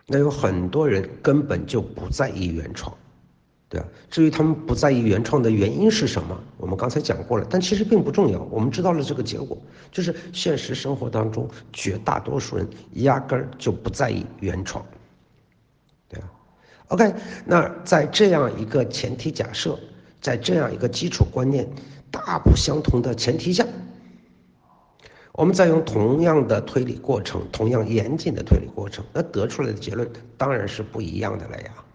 那有很多人根本就不在意原创，对啊。至于他们不在意原创的原因是什么，我们刚才讲过了，但其实并不重要。我们知道了这个结果，就是现实生活当中绝大多数人压根儿就不在意原创，对啊。OK，那在这样一个前提假设，在这样一个基础观念大不相同的前提下，我们再用同样的推理过程，同样严谨的推理过程，那得出来的结论当然是不一样的了呀。